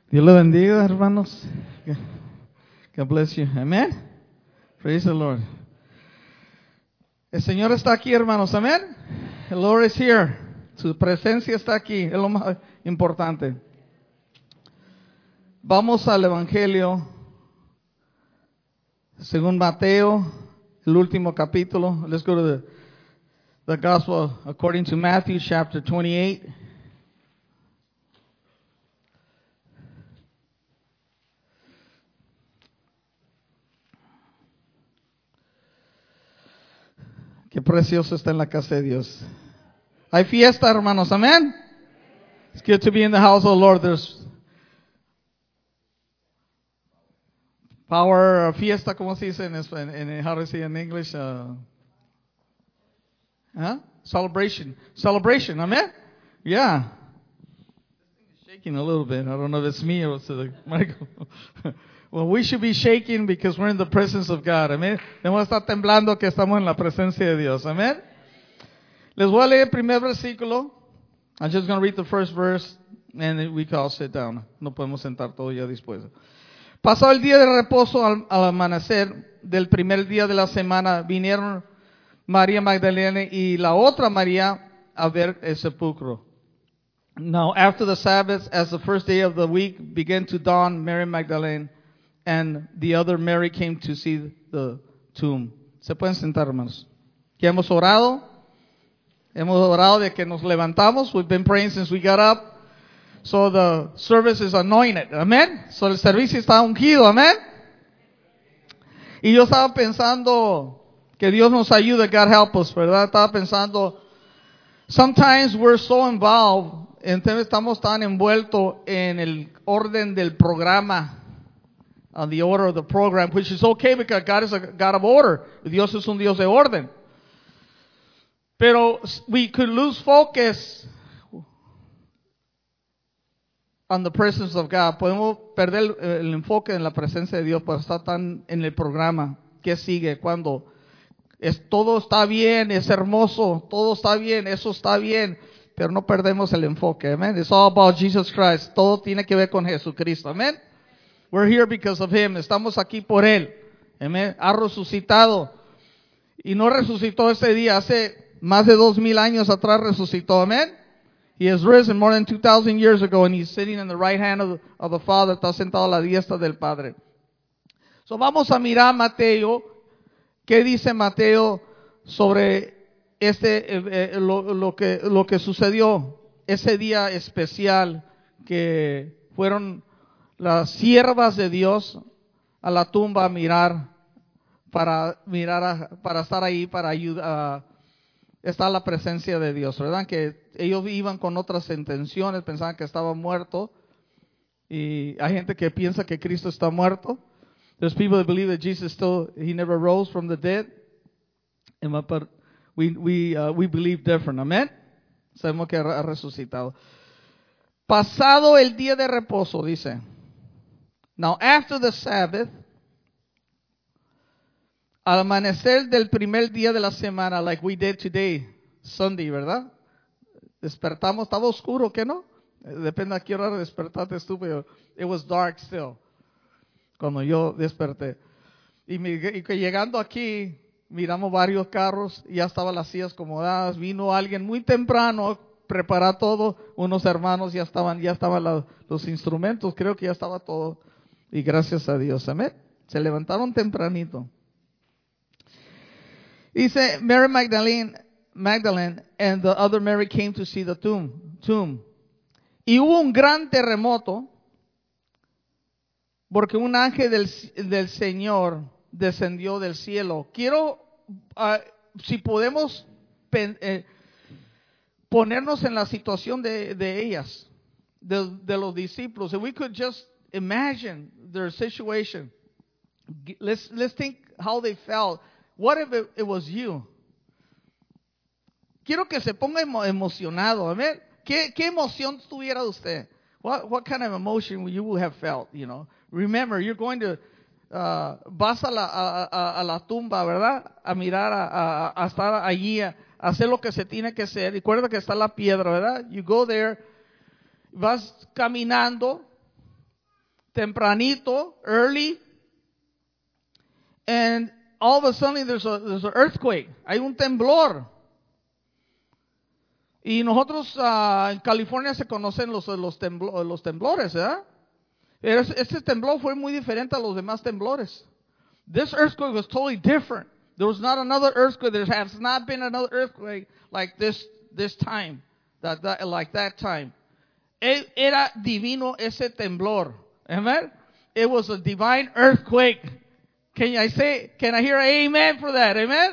Dios le bendiga, hermanos. God bless you. Amen. Praise the Lord. El Señor está aquí, hermanos. Amen. The Lord is here. Su presencia está aquí. Es lo más importante. Vamos al Evangelio según Mateo, el último capítulo. Let's go to the Gospel according to Matthew, chapter 28. Qué precioso está en la casa de Dios. Hay fiesta, hermanos. Amén. It's good to be in the house of the Lord. There's power, fiesta, ¿cómo se dice en how do you say in English? Celebration. Celebration. Amen. Yeah. Shaking a little bit. I don't know if it's me or it's the Michael. Well, we should be shaking because we're in the presence of God. Amen. Debemos estar temblando que estamos en la presencia de Dios. Amen. Les voy a leer el primer versículo. I'm just going to read the first verse and then we can all sit down. No podemos sentar todo ya después. Pasado el día de reposo al amanecer del primer día de la semana, vinieron María Magdalena y la otra María a ver el sepulcro. Now, after the Sabbath, as the first day of the week began to dawn, Mary Magdalene and the other Mary came to see the tomb. Se pueden sentar, hermanos. Que hemos orado. Hemos orado de que nos levantamos. We've been praying since we got up. So the service is anointed. Amen. So el servicio está ungido. Amen. Y yo estaba pensando que Dios nos ayude. God help us, ¿verdad? Estaba pensando, sometimes we're so involved. Entonces estamos tan envueltos en el orden del programa. On the order of the program, which is okay because God is a God of order. Dios es un Dios de orden. Pero we could lose focus on the presence of God. Podemos perder el enfoque en la presencia de Dios por estar tan en el programa. ¿Qué sigue? Cuando todo está bien, es hermoso, todo está bien, eso está bien, pero no perdemos el enfoque. Amen. It's all about Jesus Christ. Todo tiene que ver con Jesucristo. Amen. We're here because of Him. Estamos aquí por Él. Amen. Ha resucitado. Y no resucitó ese día. Hace más de 2000 años atrás resucitó. Amen. He has risen more than 2000 years ago and He's sitting in the right hand of the Father. Está sentado a la diestra del Padre. So vamos a mirar Mateo. ¿Qué dice Mateo sobre lo que sucedió ese día especial que fueron las siervas de Dios a la tumba a mirar, para estar ahí, para ayudar, está la presencia de Dios, ¿verdad? Que ellos iban con otras intenciones, pensaban que estaba muerto, y hay gente que piensa que Cristo está muerto. There's people that believe that Jesus He never rose from the dead, but we believe different, amen. Sabemos que ha resucitado. Pasado el día de reposo, dice. Now, after the Sabbath, al amanecer del primer día de la semana, like we did today, Sunday, ¿verdad? Despertamos, estaba oscuro, ¿qué no? Depende a qué hora despertaste tú, pero it was dark still, cuando yo desperté. Y que llegando aquí, miramos varios carros, y ya estaban las sillas acomodadas, vino alguien muy temprano, preparar todo, unos hermanos ya estaban los instrumentos, creo que ya estaba todo. Y gracias a Dios, amén. Se levantaron tempranito. Dice, Mary Magdalene and the other Mary came to see the tomb. Y hubo un gran terremoto porque un ángel del Señor descendió del cielo. Quiero, si podemos ponernos en la situación de ellas, de los discípulos. If we could just imagine their situation. Let's think how they felt. What if it was you? Quiero que se ponga emocionado. Amén. ¿Qué emoción tuviera usted? What kind of emotion you would have felt? You know. Remember, you're going to vas a la tumba, ¿verdad? A mirar, a estar allí, a hacer lo que se tiene que hacer. Recuerda que está la piedra, ¿verdad? You go there, vas caminando. tempranito, early, and all of a sudden there's an earthquake. Hay un temblor. Y nosotros en California se conocen los temblores, ¿verdad? Este temblor fue muy diferente a los demás temblores. This earthquake was totally different. There was not another earthquake. There has not been another earthquake like this time, like that time. Era divino ese temblor. Amen? It was a divine earthquake. Can I hear amen for that? Amen?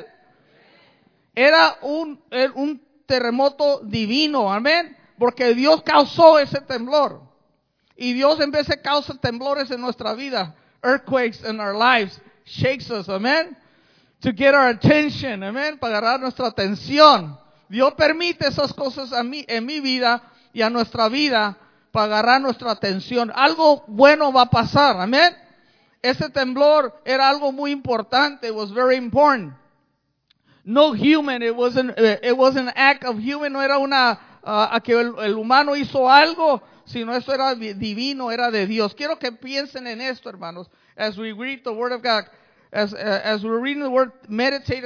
Era un terremoto divino. Amén. Porque Dios causó ese temblor. Y Dios en vez de causar temblores en nuestra vida, earthquakes in our lives, shakes us. Amén. To get our attention. Amén. Para agarrar nuestra atención. Dios permite esas cosas en mi vida y a nuestra vida para agarrar nuestra atención. Algo bueno va a pasar. Amén. Ese temblor era algo muy importante. It was very important. No human. It was an act of human. No era a que el humano hizo algo, sino eso era divino, era de Dios. Quiero que piensen en esto, hermanos, as we read the Word of God, as we're reading the Word, meditate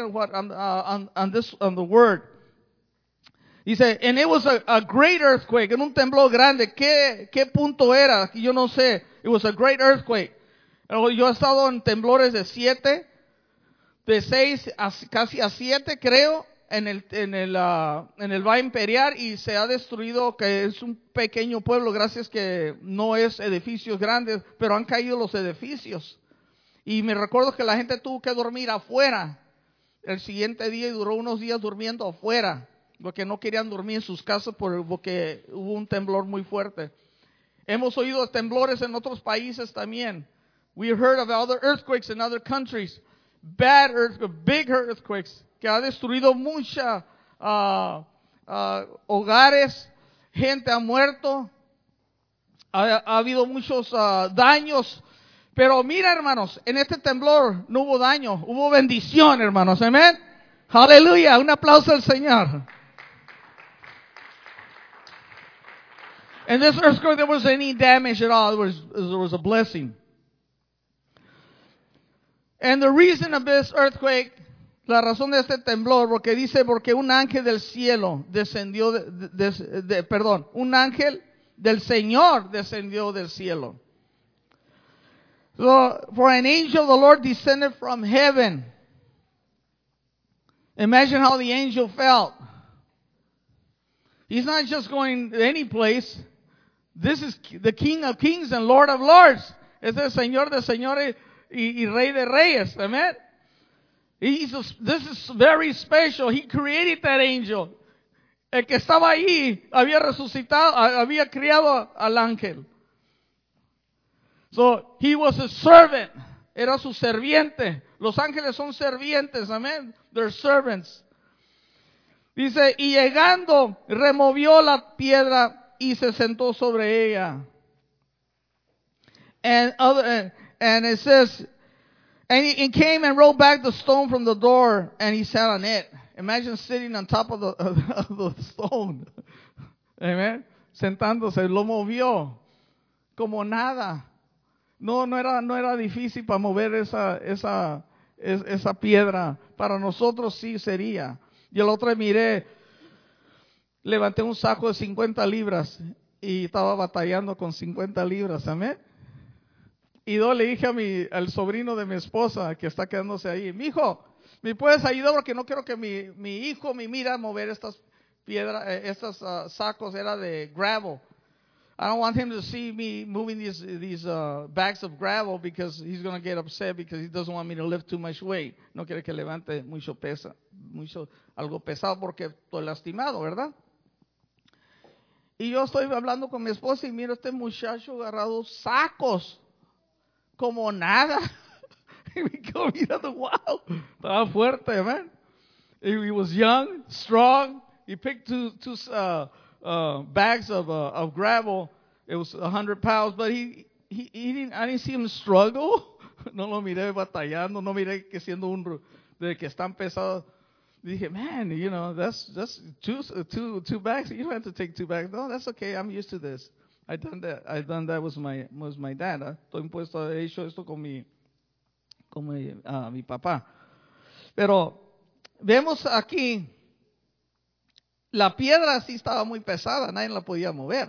on the Word. Dice, and it was a great earthquake, en un temblor grande. ¿Qué punto era? Yo no sé. It was a great earthquake. Yo he estado en temblores de 7, de 6, casi a 7, creo, en el Valle Imperial, y se ha destruido, que es un pequeño pueblo, gracias que no es edificios grandes, pero han caído los edificios. Y me recuerdo que la gente tuvo que dormir afuera el siguiente día y duró unos días durmiendo afuera, porque no querían dormir en sus casas porque hubo un temblor muy fuerte. Hemos oído temblores en otros países también. We heard of other earthquakes in other countries. Bad earthquakes, big earthquakes, que ha destruido muchos hogares, gente ha muerto, ha habido muchos daños. Pero mira, hermanos, en este temblor no hubo daño, hubo bendición, hermanos. Amén. Aleluya, un aplauso al Señor. In this earthquake there was any damage at all. There was a blessing. And the reason of this earthquake, la razón de este temblor, porque un ángel del cielo descendió, un ángel del Señor descendió del cielo. So, for an angel of the Lord descended from heaven. Imagine how the angel felt. He's not just going any place. This is the King of Kings and Lord of Lords. Es el Señor de señores y Rey de reyes. Amen. This is very special. He created that angel. El que estaba ahí había resucitado, había criado al ángel. So he was a servant. Era su serviente. Los ángeles son servientes. Amén. They're servants. Dice, y llegando, removió la piedra y se sentó sobre ella. And it says, and he came and rolled back the stone from the door, and he sat on it. Imagine sitting on top of the stone. Amen. Sentándose, lo movió como nada. No era difícil para mover esa piedra. Para nosotros sí sería. Y el otro miré, levanté un saco de 50 libras y estaba batallando con 50 libras. Amén. Y yo le dije al sobrino de mi esposa que está quedándose ahí, mijo, ¿me puedes ayudar? Porque no quiero que mi hijo me mira mover estas piedras, estos sacos, era de gravel. I don't want him to see me moving these bags of gravel because he's going to get upset because he doesn't want me to lift too much weight. No quiere que levante algo pesado porque estoy lastimado, ¿verdad? Y yo estoy hablando con mi esposa y miro a este muchacho agarrado sacos como nada. Y me quedo mirando, wow, estaba fuerte, man. He was young, strong. He picked two bags of gravel. It was 100 pounds, but he didn't. I didn't see him struggle. No lo miré batallando. No miré que siendo de que están pesados. Dije, man, that's two bags. You don't have to take 2 bags. No, that's okay. I'm used to this. I done that with my dad. Estoy impuesto, he hecho esto con mi papá. Pero vemos aquí, la piedra sí estaba muy pesada, nadie la podía mover.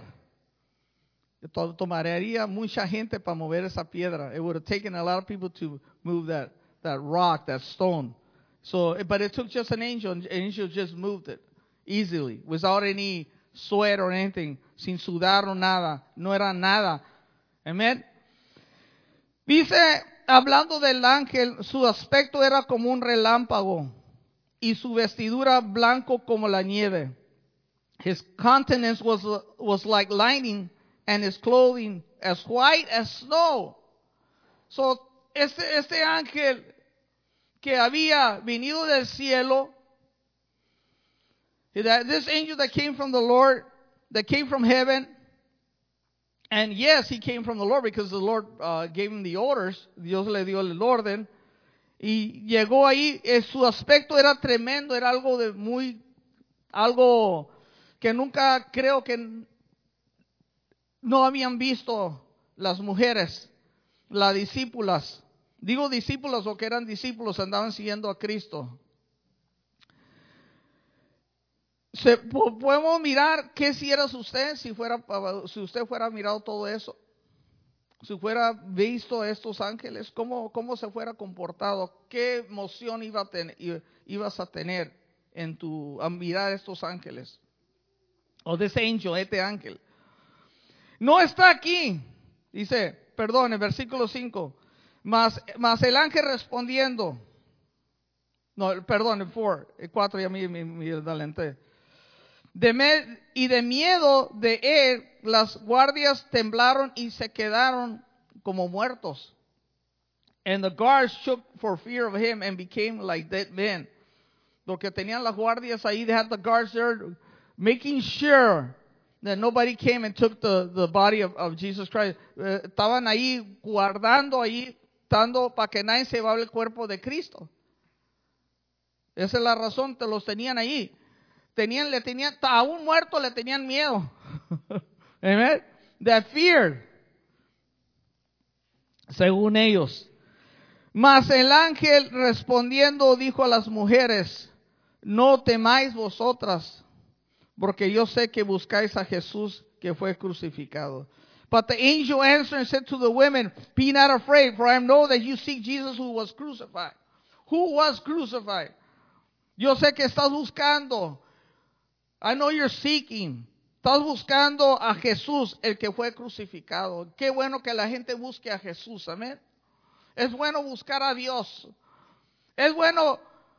Tomaría mucha gente para mover esa piedra. It would have taken a lot of people to move that rock, that stone. So, but it took just an angel, and the angel just moved it easily, without any sweat or anything, sin sudar o nada, no era nada. Amen. Dice, hablando del ángel, su aspecto era como un relámpago y su vestidura blanco como la nieve. His countenance was like lightning, and his clothing as white as snow. So, este ángel que había venido del cielo, this angel that came from the Lord, that came from heaven, and yes, he came from the Lord because the Lord gave him the orders, Dios le dio el orden, y llegó ahí, su aspecto era tremendo, era algo que nunca creo que no habían visto las mujeres, las discípulas. Digo discípulos o que eran discípulos, andaban siguiendo a Cristo. Podemos mirar qué si eras usted, si usted fuera mirado todo eso, si fuera visto estos ángeles, cómo se fuera comportado, qué emoción ibas a tener al mirar estos ángeles. O this angel, este ángel. No está aquí, dice, perdón, en versículo 5. Mas el ángel respondiendo, no, perdón, el 4 ya me adelanté. Y de miedo de él, las guardias temblaron y se quedaron como muertos. And the guards shook for fear of him and became like dead men. Porque tenían las guardias ahí, they had the guards there making sure that nobody came and took the body of Jesus Christ. Estaban ahí guardando ahí, dando para que nadie se llevara el cuerpo de Cristo. Esa es la razón, te los tenían ahí. A un muerto le tenían miedo. Amen. That fear. Según ellos. Mas el ángel respondiendo dijo a las mujeres, no temáis vosotras, porque yo sé que buscáis a Jesús que fue crucificado. But the angel answered and said to the women, be not afraid, for I know that you seek Jesus who was crucified. Who was crucified? Yo sé que estás buscando. I know you're seeking. Estás buscando a Jesús, el que fue crucificado. Qué bueno que la gente busque a Jesús, amén. Es bueno buscar a Dios. Es bueno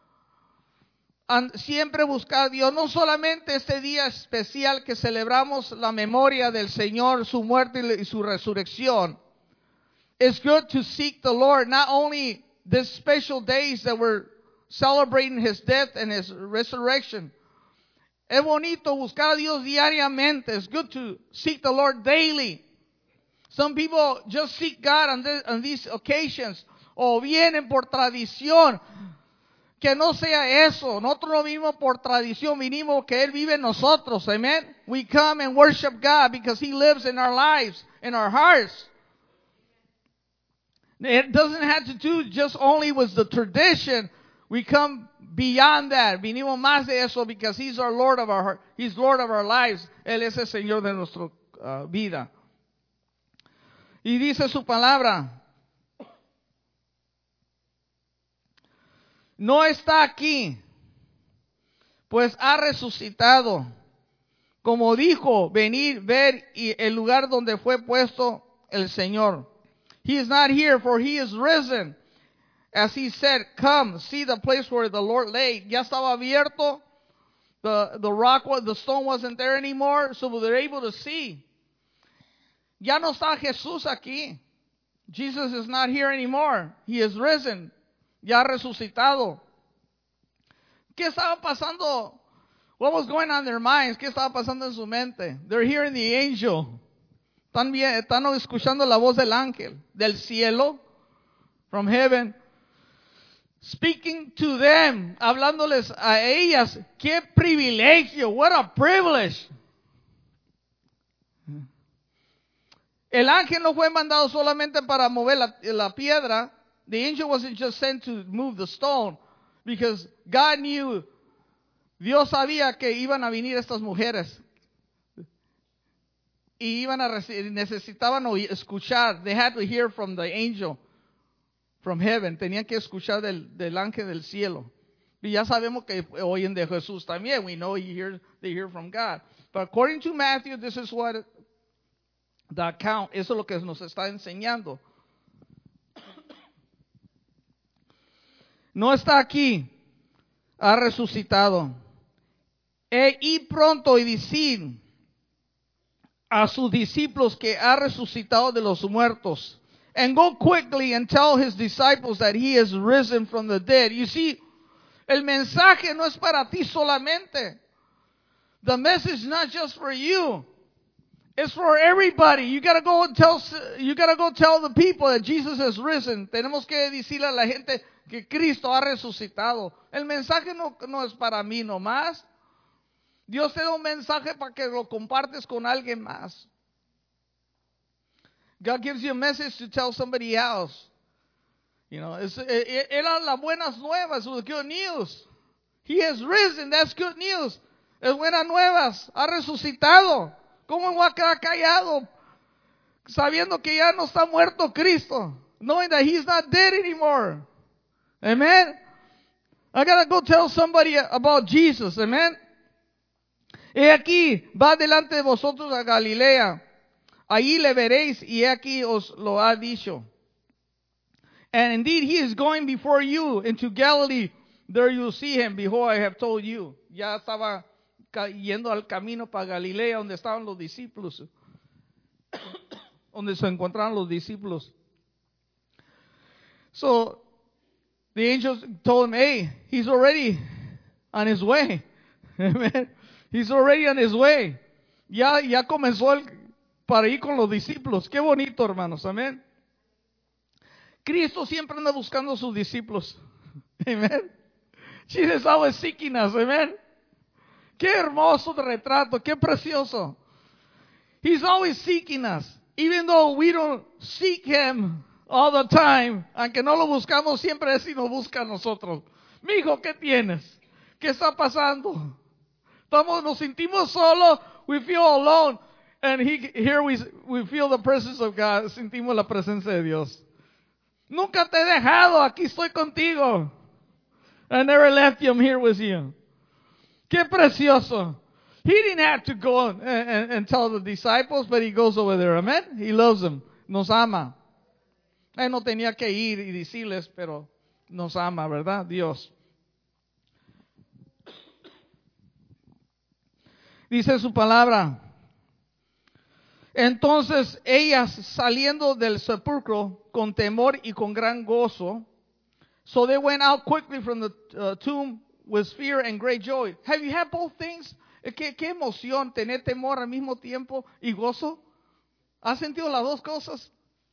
siempre buscar a Dios. No solamente este día especial que celebramos la memoria del Señor, su muerte y su resurrección. It's good to seek the Lord, not only these special days that we're celebrating His death and His resurrection. Es bonito buscar a Dios diariamente. It's good to seek the Lord daily. Some people just seek God on these occasions. O vienen por tradición. Que no sea eso. Nosotros no vinimos por tradición. Vinimos que Él vive en nosotros. Amen. We come and worship God because He lives in our lives, in our hearts. It doesn't have to do just only with the tradition. We come beyond that. Vinimos más de eso because He's our Lord of our heart. He's Lord of our lives. Él es el Señor de nuestra vida. Y dice su palabra. No está aquí, pues ha resucitado. Como dijo, venir, ver y el lugar donde fue puesto el Señor. He is not here, for He is risen. As He said, come, see the place where the Lord lay. Ya estaba abierto. The stone wasn't there anymore, so they're able to see. Ya no está Jesús aquí. Jesus is not here anymore. He is risen. Ya resucitado. ¿Qué estaba pasando? What was going on in their minds? ¿Qué estaba pasando en su mente? They're hearing the angel. Están escuchando la voz del ángel del cielo, from heaven, speaking to them, hablándoles a ellas. ¡Qué privilegio! What a privilege! El ángel no fue mandado solamente para mover la piedra. The angel wasn't just sent to move the stone, because God knew, Dios sabía que iban a venir estas mujeres. Y necesitaban escuchar. They had to hear from the angel from heaven. Tenían que escuchar del ángel del cielo. Y ya sabemos que oyen de Jesús también. We know they hear from God. But according to Matthew, this is what the account, eso es lo que nos está enseñando. No está aquí, ha resucitado. Y pronto y decir a sus discípulos que ha resucitado de los muertos. And go quickly and tell his disciples that he is risen from the dead. You see, el mensaje no es para ti solamente. The message is not just for you. It's for everybody. You gotta go tell the people that Jesus has risen. Tenemos que decirle a la gente que Cristo ha resucitado. El mensaje no es para mí nomás. Dios te da un mensaje para que lo compartes con alguien más. God gives you a message to tell somebody else. You know, eran las buenas nuevas, the good news. He has risen, that's good news. Es buenas nuevas, ha resucitado. ¿Cómo voy a quedar callado sabiendo que ya no está muerto Cristo? Knowing that he's not dead anymore. Amen. I gotta go tell somebody about Jesus. Amen. He aquí, va delante de vosotros a Galilea. Allí le veréis, y aquí os lo ha dicho. And indeed, he is going before you into Galilee. There you will see him. Behold, I have told you. Ya estaba yendo al camino para Galilea, donde estaban los discípulos. Donde se encontraron los discípulos. So, the angels told him, hey, he's already on his way. Amen. He's already on his way. Ya comenzó para ir con los discípulos. Qué bonito, hermanos. Amén. Cristo siempre anda buscando a sus discípulos. Amen. Jesus always seeking us. Amen. Qué hermoso retrato. Qué precioso. He's always seeking us. Even though we don't seek him all the time. Aunque no lo buscamos, siempre es y nos busca a nosotros. Mijo, ¿qué tienes? ¿Qué está pasando? Nos sentimos solos. We feel alone. And here we feel the presence of God. Sentimos la presencia de Dios. Nunca te he dejado. Aquí estoy contigo. I never left you. I'm here with you. Qué precioso. He didn't have to go and tell the disciples, but he goes over there. Amen. He loves them. Nos ama. Él no tenía que ir y decirles, pero nos ama, ¿verdad? Dios. Dice su palabra. Entonces ellas saliendo del sepulcro con temor y con gran gozo. So they went out quickly from the tomb with fear and great joy. Have you had both things? Qué emoción tener temor al mismo tiempo y gozo. ¿Has sentido las dos cosas?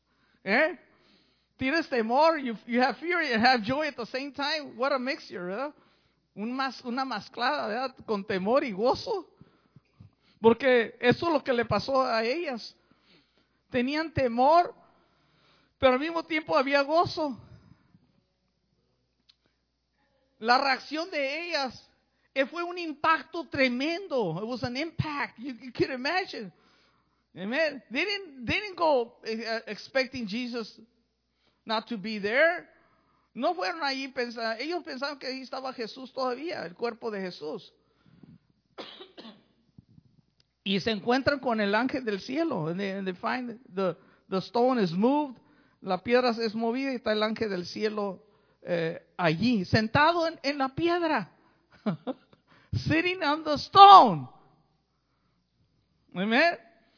Tienes temor, you have fear and have joy at the same time. What a mixture, ¿verdad? Una mezclada, ¿verdad? Con temor y gozo. Porque eso es lo que le pasó a ellas. Tenían temor, pero al mismo tiempo había gozo. La reacción de ellas fue un impacto tremendo. It was an impact. You could imagine. Amen. They didn't go expecting Jesus not to be there. No fueron allí pensando. Ellos pensaban que ahí estaba Jesús todavía, el cuerpo de Jesús. Y se encuentran con el ángel del cielo. And they find the stone is moved. La piedra es movida y está el ángel del cielo allí, sentado en la piedra. Sitting on the stone. Amen.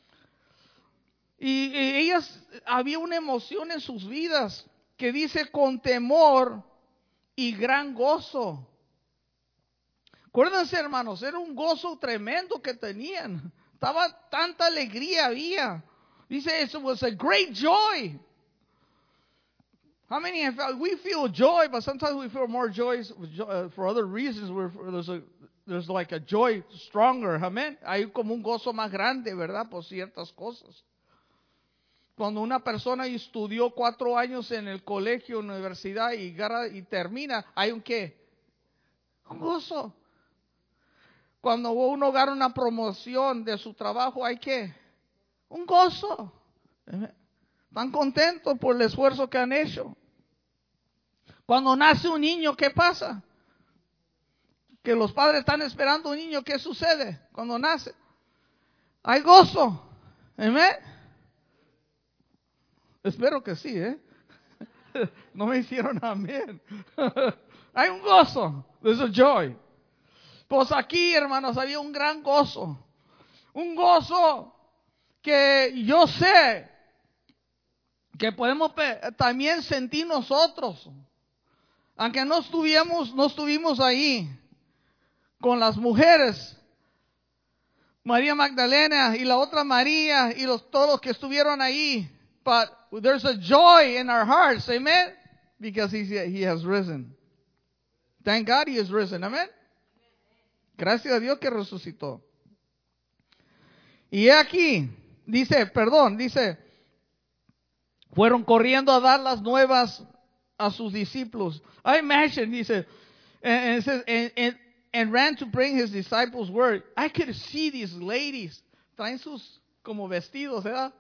Y ellas, había una emoción en sus vidas que dice con temor y gran gozo. Acuérdense, hermanos, era un gozo tremendo que tenían. Tanta alegría había. Dice, it was a great joy. How many we feel joy, but sometimes we feel more joy for other reasons. There's like a joy stronger. Amen. Hay como un gozo más grande, ¿verdad? Por ciertas cosas. Cuando una persona estudió 4 años en el colegio, universidad y termina, hay un ¿qué? Un gozo. Cuando uno gana una promoción de su trabajo, hay ¿qué? Un gozo. Están contentos por el esfuerzo que han hecho. Cuando nace un niño, ¿qué pasa? Que los padres están esperando un niño, ¿qué sucede cuando nace? Hay gozo. Amén. Espero que sí, ¿eh? No me hicieron amén. Hay un gozo. There's a joy. Pues aquí, hermanos, había un gran gozo. Un gozo que yo sé que podemos también sentir nosotros. Aunque no estuvimos ahí con las mujeres, María Magdalena y la otra María y todos los que estuvieron ahí. But there's a joy in our hearts, amen? Because he has risen. Thank God he has risen, amen? Gracias a Dios que resucitó. Y aquí, dice, fueron corriendo a dar las nuevas a sus discípulos. I imagine, dice, and it says, and ran to bring his disciples word. I could see these ladies, traen sus como vestidos, ¿verdad?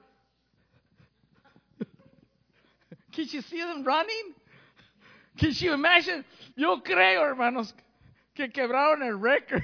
Can you see them running? Can you imagine? Yo creo, hermanos, que quebraron el récord.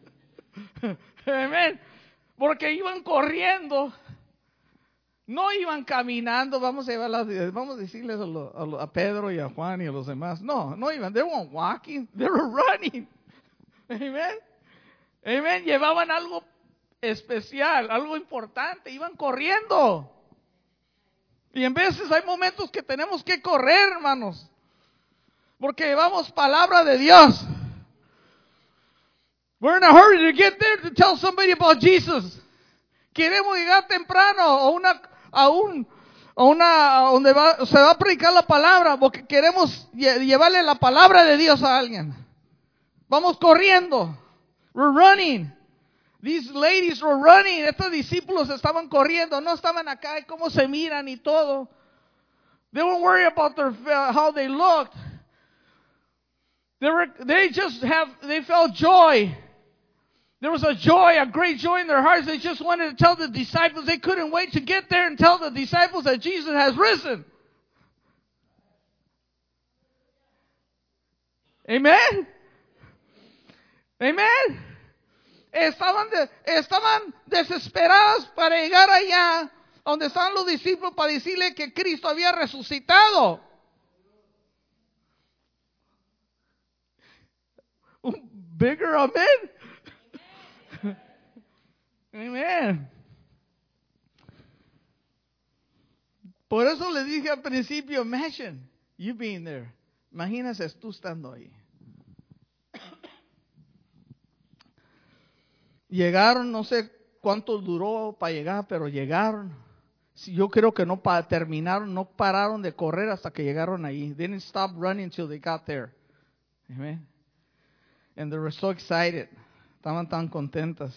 Amén. Porque iban corriendo. No iban caminando. Vamos a decirles a Pedro y a Juan y a los demás. No iban. They weren't walking. They were running. Amén. Amén. Llevaban algo especial, algo importante. Iban corriendo. Y en veces hay momentos que tenemos que correr, hermanos. Porque llevamos palabra de Dios. We're in a hurry to get there to tell somebody about Jesus. Queremos llegar temprano a donde se va a predicar la palabra, porque queremos llevarle la palabra de Dios a alguien. Vamos corriendo. We're running. These ladies were running. Estos discípulos estaban corriendo. No estaban acá y cómo se miran y todo. They weren't worried about how they looked. They felt joy. There was a joy, a great joy in their hearts. They just wanted to tell the disciples. They couldn't wait to get there and tell the disciples that Jesus has risen. Amen. Amen. Estaban desesperados para llegar allá donde estaban los discípulos para decirle que Cristo había resucitado. Un bigger amen. Amen. Por eso le dije al principio, imagine you being there. Imagínese tú estando ahí. Llegaron, no sé cuánto duró para llegar, pero llegaron. Yo creo que no pararon de correr hasta que llegaron ahí. They didn't stop running until they got there. Amen. And they were so excited. Estaban tan contentas.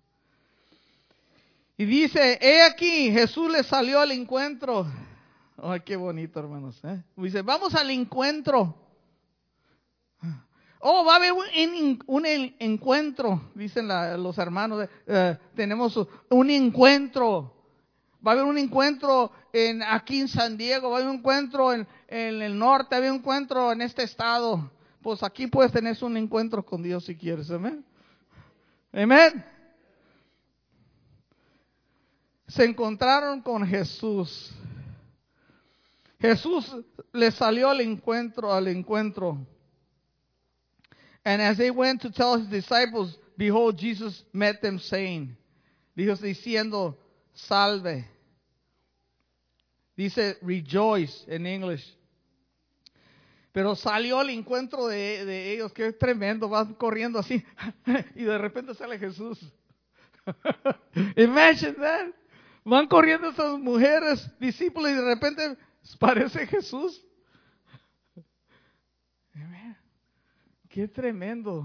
Y dice, he aquí, Jesús les salió al encuentro. Ay, qué bonito, hermanos. Dice, vamos al encuentro. Oh, va a haber un encuentro, dicen los hermanos. Tenemos un encuentro. Va a haber un encuentro aquí en San Diego, va a haber un encuentro en el norte, va a haber un encuentro en este estado. Pues aquí puedes tener un encuentro con Dios si quieres. Amén. Amén. Se encontraron con Jesús. Jesús les salió al encuentro. And as they went to tell his disciples, behold, Jesus met them saying, diciendo, salve. Dice, rejoice en English. Pero salió al encuentro de ellos, que es tremendo, van corriendo así, y de repente sale Jesús. Imagine that. Van corriendo esas mujeres, discípulos, y de repente parece Jesús. Qué tremendo.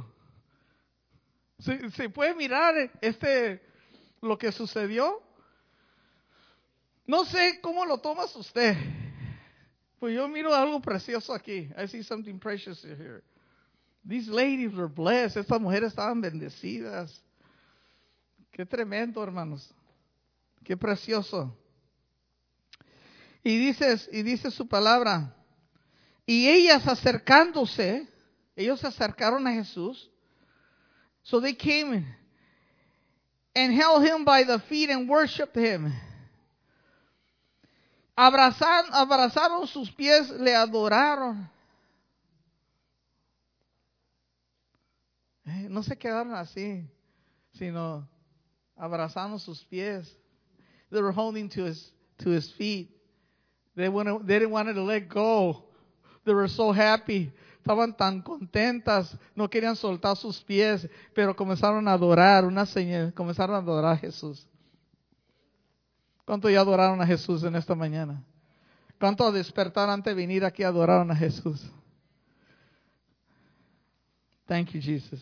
¿Se puede mirar lo que sucedió? No sé cómo lo tomas usted. Pues yo miro algo precioso aquí. I see something precious here. These ladies were blessed. Estas mujeres estaban bendecidas. Qué tremendo, hermanos. Qué precioso. Y dice su palabra. Y ellas acercándose, ellos se acercaron a Jesús. So they came and held him by the feet and worshiped him. Abrazaron sus pies, le adoraron. No se quedaron así, sino abrazando sus pies. They were holding to his feet. They didn't want to let go. They were so happy. Estaban tan contentas, no querían soltar sus pies, pero comenzaron a adorar, comenzaron a adorar a Jesús. ¿Cuánto ya adoraron a Jesús en esta mañana? ¿Cuánto a despertar antes de venir aquí adoraron a Jesús? Thank you, Jesus.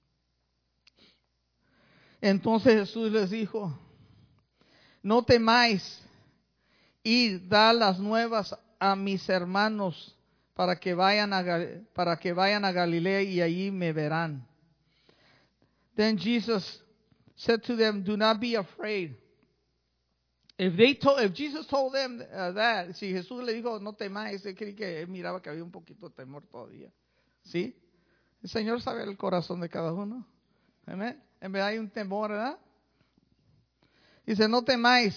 Entonces Jesús les dijo, no temáis, id, da las nuevas a mis hermanos para que vayan a Galilea y allí me verán. Then Jesus said to them, do not be afraid. If Jesus told them that, si Jesús le dijo, no temáis, él creí que él miraba que había un poquito de temor todavía. ¿Sí? El Señor sabe el corazón de cada uno. Amén. En verdad hay un temor, ¿verdad? Dice, no temáis.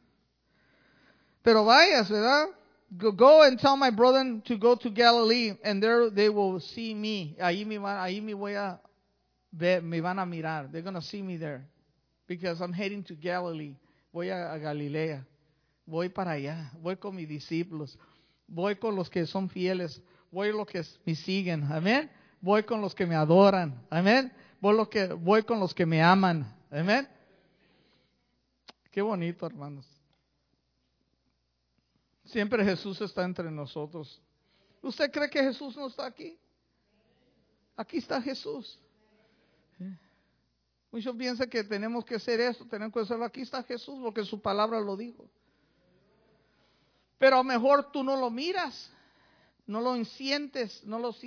Pero vayas, ¿verdad? Go and tell my brother to go to Galilee, and there they will see me. Ahí me voy a ver, me van a mirar. They're going to see me there. Because I'm heading to Galilee. Voy a Galilea. Voy para allá. Voy con mis discípulos. Voy con los que son fieles. Voy con los que me siguen. Amén. Voy con los que me adoran. Amén. Voy con los que me aman. Amén. Qué bonito, hermanos. Siempre Jesús está entre nosotros. ¿Usted cree que Jesús no está aquí? Aquí está Jesús. Muchos piensan que tenemos que hacer esto, tenemos que hacerlo. Aquí está Jesús porque su palabra lo dijo. Pero a lo mejor tú no lo miras, no lo sientes,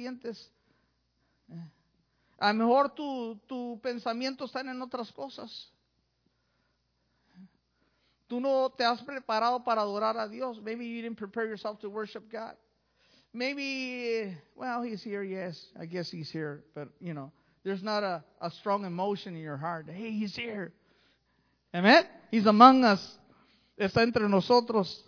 A lo mejor tu pensamiento está en otras cosas. Tú no te has preparado para adorar a Dios. Maybe you didn't prepare yourself to worship God. Maybe, well, He's here, yes. I guess He's here. But, there's not a strong emotion in your heart. Hey, He's here. Amen? He's among us. Está entre nosotros.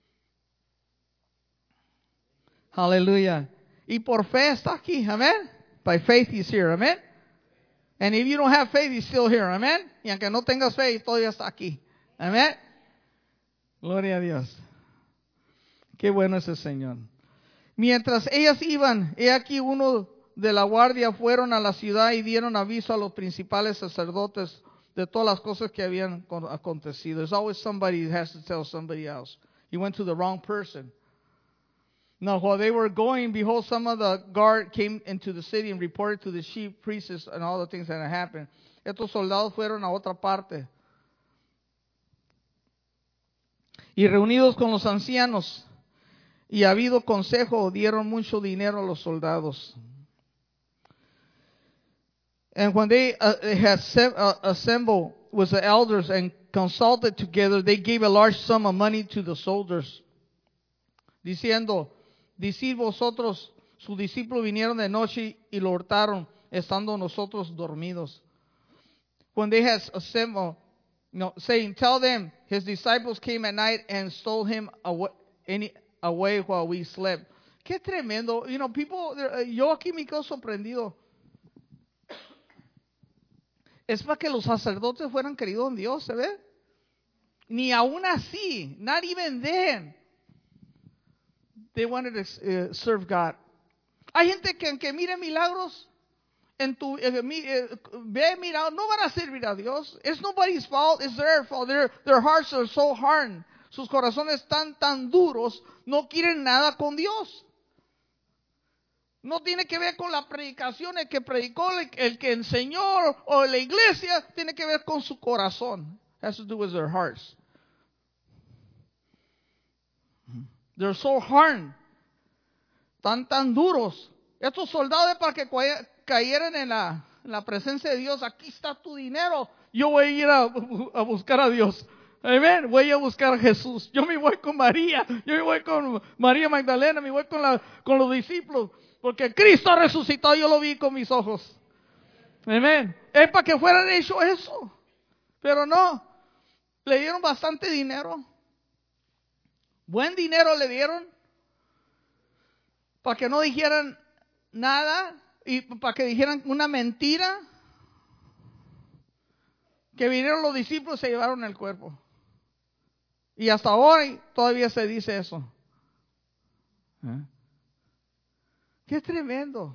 Hallelujah. Y por fe está aquí. Amen? By faith He's here. Amen? And if you don't have faith, He's still here. Amen? Y aunque no tengas fe, todavía está aquí. Amen? Gloria a Dios. Qué bueno es el Señor. Mientras ellas iban, he aquí uno de la guardia fueron a la ciudad y dieron aviso a los principales sacerdotes de todas las cosas que habían acontecido. There's always somebody that has to tell somebody else. You went to the wrong person. Now, while they were going, behold, some of the guard came into the city and reported to the chief priests and all the things that had happened. Estos soldados fueron a otra parte. Y reunidos con los ancianos y habido consejo, dieron mucho dinero a los soldados. And when they had assembled with the elders and consulted together, they gave a large sum of money to the soldiers, diciendo, decid vosotros, sus discípulos vinieron de noche y lo hurtaron, estando nosotros dormidos. When they had assembled, saying, tell them, his disciples came at night and stole him away while we slept. Qué tremendo. People, yo aquí me quedo sorprendido. Es para que los sacerdotes fueran queridos en Dios, ¿se ve? Ni aún así, not even then, they wanted to serve God. Hay gente que mire milagros, ve milagros, no van a servir a Dios. It's nobody's fault, it's their fault. Their hearts are so hard. Sus corazones están tan duros, no quieren nada con Dios. No tiene que ver con la predicación, el que predicó, el que enseñó o la iglesia, tiene que ver con su corazón. Has to do with their hearts. They're so hard. Tan duros. Estos soldados para que cayeran en la presencia de Dios. Aquí está tu dinero. Yo voy a ir a buscar a Dios. Amén. Voy a buscar a Jesús. Yo me voy con María. Yo me voy con María Magdalena. Me voy con los discípulos. Porque Cristo resucitó. Yo lo vi con mis ojos. Amén. Es para que fueran hecho eso. Pero no. Le dieron bastante dinero. Buen dinero le dieron. Para que no dijeran nada. Y para que dijeran una mentira. Que vinieron los discípulos y se llevaron el cuerpo. Y hasta hoy todavía se dice eso. Qué tremendo.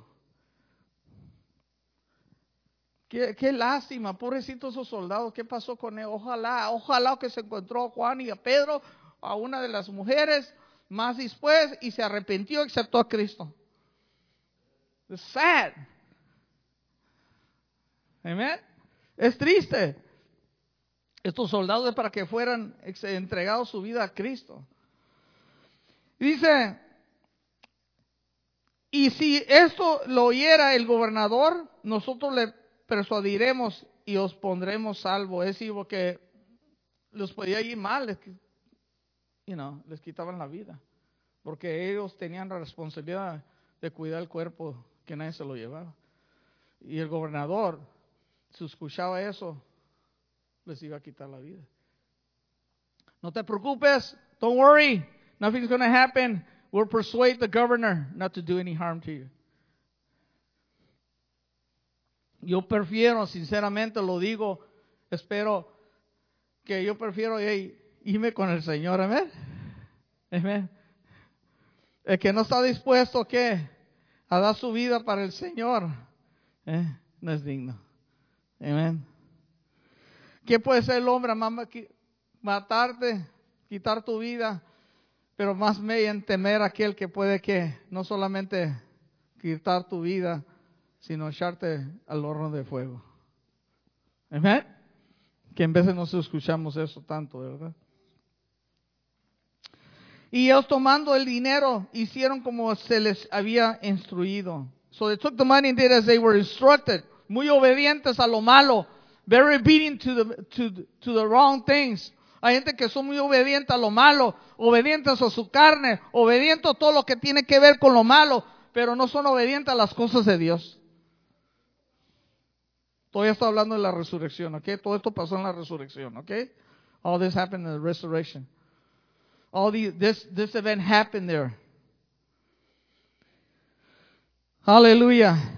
Qué lástima, pobrecitos esos soldados. ¿Qué pasó con él? Ojalá que se encontró a Juan y a Pedro, a una de las mujeres, más después, y se arrepintió y aceptó a Cristo. It's sad. Amén. Es triste. Estos soldados es para que fueran entregados su vida a Cristo. Dice, y si esto lo oyera el gobernador, nosotros le persuadiremos y os pondremos salvo. Es decir, porque les podía ir mal, les quitaban la vida. Porque ellos tenían la responsabilidad de cuidar el cuerpo, que nadie se lo llevaba. Y el gobernador, si escuchaba eso, les iba a quitar la vida. No te preocupes, don't worry, nothing's going to happen. We'll persuade the governor not to do any harm to you. Yo prefiero, sinceramente lo digo, espero que yo prefiero irme con el Señor, amén. Amén. El que no está dispuesto a dar su vida para el Señor, no es digno. Amén. ¿Qué puede ser el hombre? Matarte, quitar tu vida, pero más me en temer a aquel que puede que no solamente quitar tu vida, sino echarte al horno de fuego. Amén. Que en veces no escuchamos eso tanto, ¿verdad? Y ellos tomando el dinero hicieron como se les había instruido. So they took the money and did as they were instructed. Muy obedientes a lo malo. Very obedient to the wrong things. Hay gente que son muy obedientes a lo malo, obedientes a su carne, obedientes a todo lo que tiene que ver con lo malo, pero no son obedientes a las cosas de Dios. Todavía está hablando de la resurrección, ¿ok? Todo esto pasó en la resurrección, ¿ok? All this happened in the resurrection. This event happened there. Aleluya.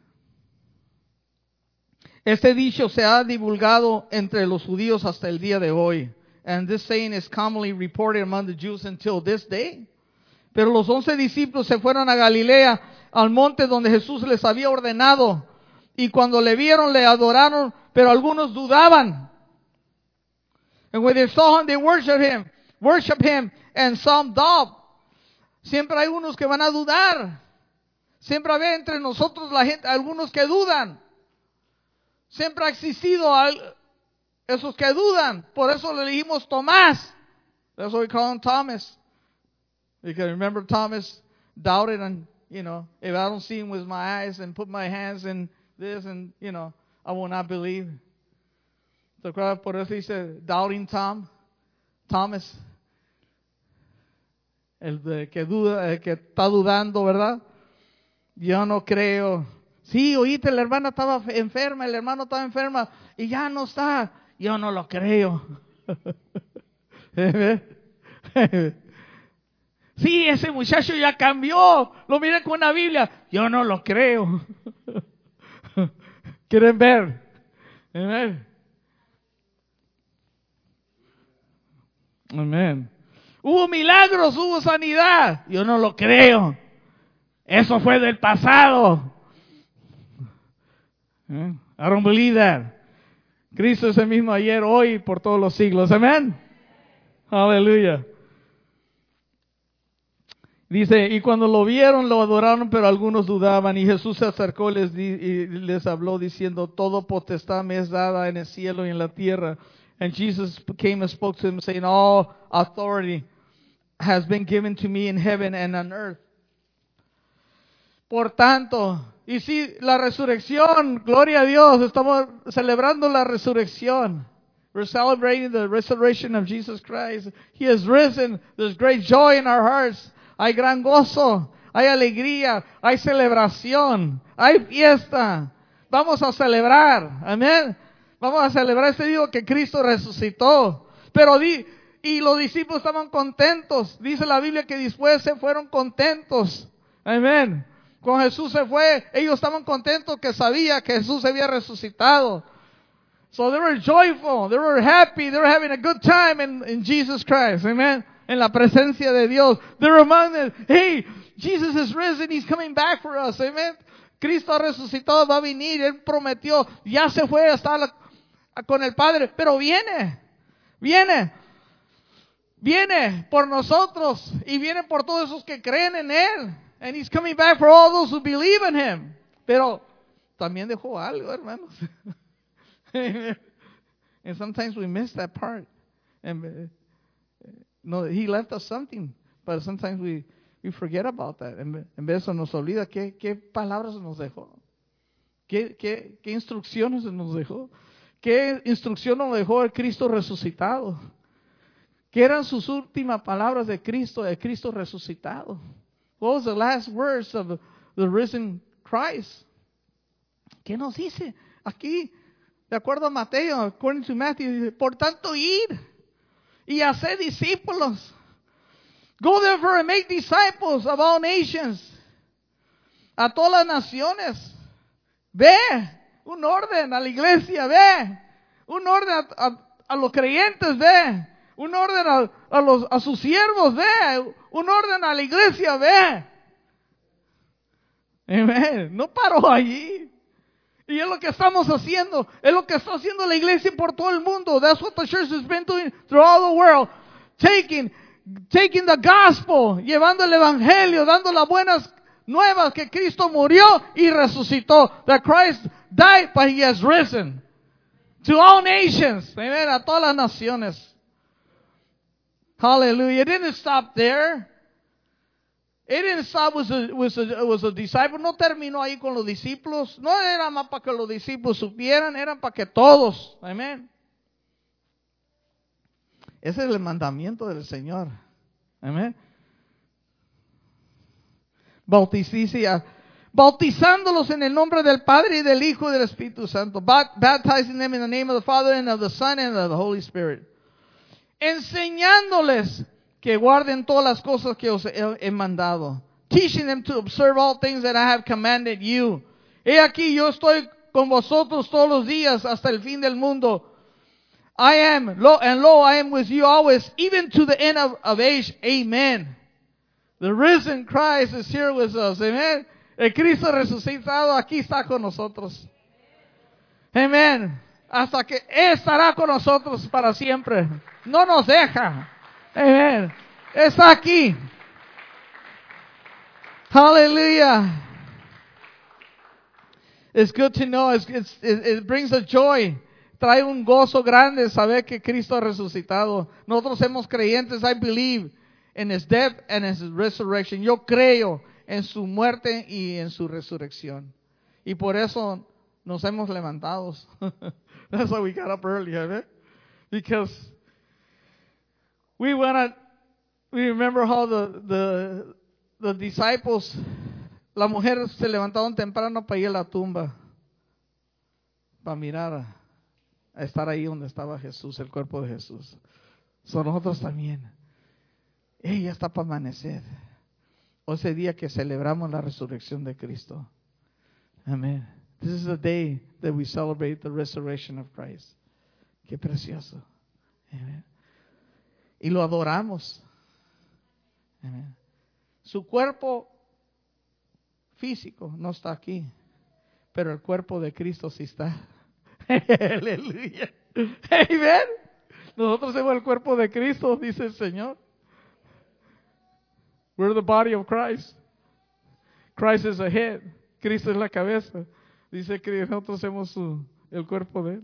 Este dicho se ha divulgado entre los judíos hasta el día de hoy. And this saying is commonly reported among the Jews until this day. Pero los 11 discípulos se fueron a Galilea, al monte donde Jesús les había ordenado. Y cuando le vieron, le adoraron, pero algunos dudaban. And when they saw him, they worshiped him, and some doubt. Siempre hay unos que van a dudar. Siempre hay entre nosotros la gente, algunos que dudan. Siempre ha existido esos que dudan. Por eso le dijimos Tomás. That's why we call him Thomas. Because remember Thomas doubted and, if I don't see him with my eyes and put my hands in this and, I will not believe. ¿Te acuerdas? Por eso dice doubting Thomas. El que duda, el que está dudando, ¿verdad? Yo no creo. Sí, oíste, la hermana estaba enferma, el hermano estaba enferma y ya no está. Yo no lo creo. Sí, ese muchacho ya cambió. Lo miré con una Biblia. Yo no lo creo. ¿Quieren ver? Amén. Amén. Hubo milagros, hubo sanidad. Yo no lo creo. Eso fue del pasado. I don't believe that. Cristo es el mismo ayer, hoy y por todos los siglos. Amén. Aleluya. Dice, y cuando lo vieron, lo adoraron, pero algunos dudaban. Y Jesús se acercó y les habló diciendo, todo potestad me es dada en el cielo y en la tierra. And Jesus came and spoke to them, saying, all authority has been given to me in heaven and on earth. Por tanto, y si la resurrección, gloria a Dios, estamos celebrando la resurrección. We're celebrating the resurrection of Jesus Christ. He has risen. There's great joy in our hearts. Hay gran gozo, hay alegría, hay celebración, hay fiesta. Vamos a celebrar, amén. Vamos a celebrar este día que Cristo resucitó. Pero y los discípulos estaban contentos. Dice la Biblia que después se fueron contentos. Amén. Cuando Jesús se fue, ellos estaban contentos que sabía que Jesús había resucitado. So they were joyful, they were happy, they were having a good time in Jesus Christ. Amen. En la presencia de Dios. They reminded, hey, Jesus is risen, He's coming back for us. Amen. Cristo ha resucitado, va a venir, Él prometió, ya se fue, está con el Padre, pero viene por nosotros y viene por todos esos que creen en Él. And He's coming back for all those who believe in Him. Pero también dejó algo, hermanos. And sometimes we miss that part. And no, He left us something, but sometimes we forget about that. En vez de eso nos olvida qué palabras nos dejó. ¿Qué instrucciones nos dejó? ¿Qué instrucción nos dejó el Cristo resucitado? ¿Qué eran sus últimas palabras de Cristo resucitado? What was the last words of the risen Christ? ¿Qué nos dice? Aquí, de acuerdo a Mateo, according to Matthew, dice, por tanto, ir y hacer discípulos. Go therefore and make disciples of all nations. A todas las naciones. Ve, un orden a la iglesia, ve. Un orden a los creyentes, ve. Un orden a sus siervos, ve. Un orden a la iglesia, ve. Amén. No paró allí. Y es lo que estamos haciendo. Es lo que está haciendo la iglesia por todo el mundo. That's what the church has been doing throughout the world. Taking the gospel, llevando el evangelio, dando las buenas nuevas que Cristo murió y resucitó. That Christ died, but He has risen. To all nations. Amen. A todas las naciones. Hallelujah. It didn't stop there. It didn't stop with a disciple. No terminó ahí con los discípulos. No era más para que los discípulos supieran, era para que todos. Amén. Ese es el mandamiento del Señor. Amén. Bautizándolos en el nombre del Padre y del Hijo y del Espíritu Santo. Baptizing them in the name of the Father and of the Son and of the Holy Spirit. Enseñándoles que guarden todas las cosas que os he mandado. Teaching them to observe all things that I have commanded you. He aquí, yo estoy con vosotros todos los días hasta el fin del mundo. I am, I am with you always, even to the end of age. Amen. The risen Christ is here with us. Amen. El Cristo resucitado aquí está con nosotros. Amen. Hasta que estará con nosotros para siempre. No nos deja. Amen. Está aquí. Hallelujah. It's good to know. It brings a joy. Trae un gozo grande saber que Cristo ha resucitado. Nosotros somos creyentes. I believe in His death and in His resurrection. Yo creo en su muerte y en su resurrección. Y por eso nos hemos levantado. That's why we got up early, right? Because we remember how the disciples, la mujer se levantaron temprano para ir a la tumba, para mirar a estar ahí donde estaba Jesús, el cuerpo de Jesús. So nosotros también. Ya está para amanecer. O ese día que celebramos la resurrección de Cristo. Amén. This is the day that we celebrate the resurrection of Christ. Qué precioso. Amén. Y lo adoramos. Amén. Su cuerpo físico no está aquí, pero el cuerpo de Cristo sí está. Aleluya. Amén. Nosotros somos el cuerpo de Cristo, dice el Señor. We're the body of Christ. Christ is the head. Cristo es la cabeza. Dice que nosotros somos el cuerpo de Él.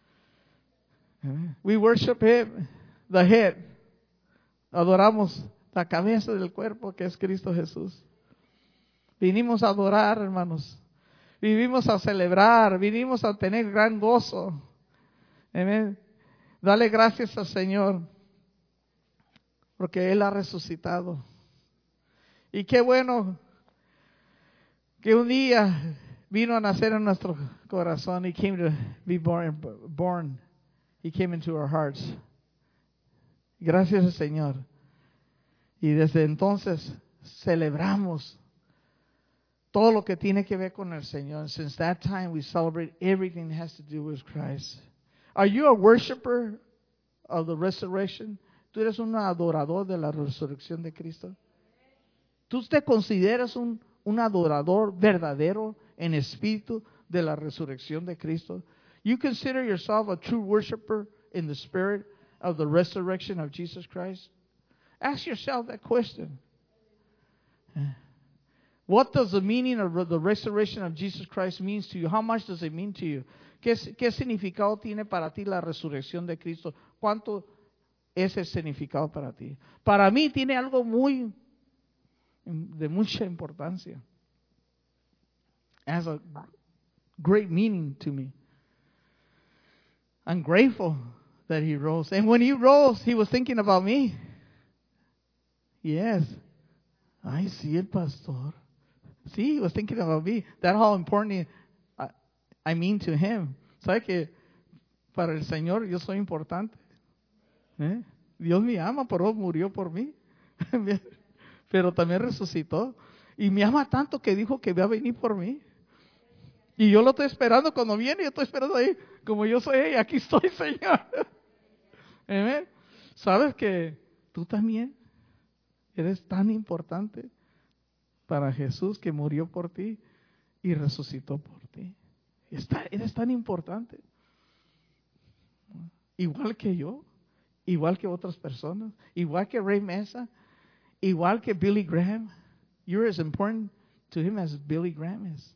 Amen. We worship Him, the head. Adoramos la cabeza del cuerpo que es Cristo Jesús. Vinimos a adorar, hermanos. Vinimos a celebrar, vinimos a tener gran gozo. Amén. Dale gracias al Señor, porque Él ha resucitado. Y qué bueno que un día vino a nacer en nuestro corazón. He came to be born. He came into our hearts. Gracias al Señor. Y desde entonces celebramos todo lo que tiene que ver con el Señor. Since that time we celebrate everything that has to do with Christ. Are you a worshiper of the resurrection? ¿Tú eres un adorador de la resurrección de Cristo? ¿Tú te consideras un adorador verdadero en espíritu de la resurrección de Cristo? You consider yourself a true worshiper in the spirit of the resurrection of Jesus Christ? Ask yourself that question. What does the meaning of the resurrection of Jesus Christ means to you? How much does it mean to you? ¿Qué significado tiene para ti la resurrección de Cristo? ¿Cuánto es el significado para ti? Para mí tiene algo de mucha importancia. It has a great meaning to me. I'm grateful that He rose. And when He rose, He was thinking about me. Yes. Ay, sí, el pastor. Sí, he was thinking about me. That's how important I mean to Him. ¿Sabe que para el Señor yo soy importante? Dios me ama, pero murió por mí. Pero también resucitó. Y me ama tanto que dijo que va a venir por mí. Y yo lo estoy esperando cuando viene. Yo estoy esperando ahí. Como yo soy ella, aquí estoy, Señor. Amén. ¿Sabes que tú también eres tan importante para Jesús, que murió por ti y resucitó por ti? Eres tan importante. Igual que yo, igual que otras personas, igual que Ray Mesa, igual que Billy Graham. You're as important to him as Billy Graham is.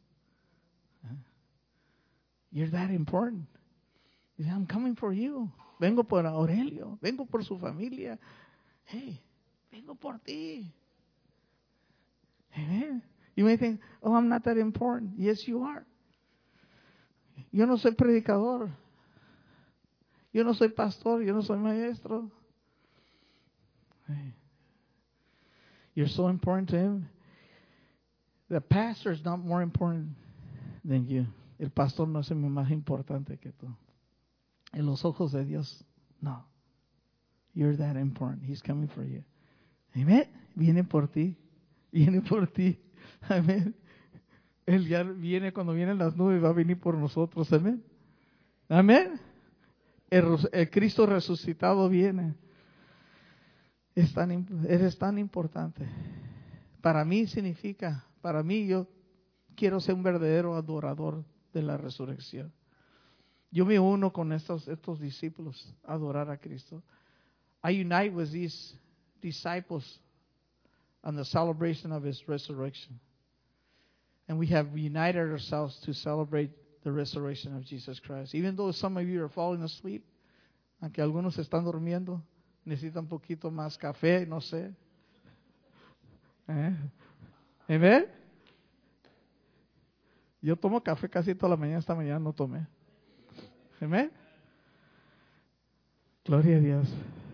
You're that important. I'm coming for you. Vengo por Aurelio, vengo por su familia. Hey, vengo por ti. Amen. You may think, oh, I'm not that important. Yes, you are. Yo no soy predicador. Yo no soy pastor. Yo no soy maestro. Hey. You're so important to Him. The pastor is not more important than you. El pastor no es el más importante que tú. En los ojos de Dios, no. You're that important. He's coming for you. Amen. Viene por ti. Viene por ti. Amén. Él ya viene, cuando vienen las nubes, va a venir por nosotros. Amén. Amén. El Cristo resucitado viene. Eres tan importante. Para mí yo quiero ser un verdadero adorador de la resurrección. Yo me uno con estos discípulos a adorar a Cristo. I unite with these disciples on the celebration of His resurrection. And we have united ourselves to celebrate the resurrection of Jesus Christ. Even though some of you are falling asleep, aunque algunos están durmiendo, necesitan un poquito más café, no sé. Amen. Yo tomo café casi toda la mañana, esta mañana no tomé. Amén. Gloria a Dios.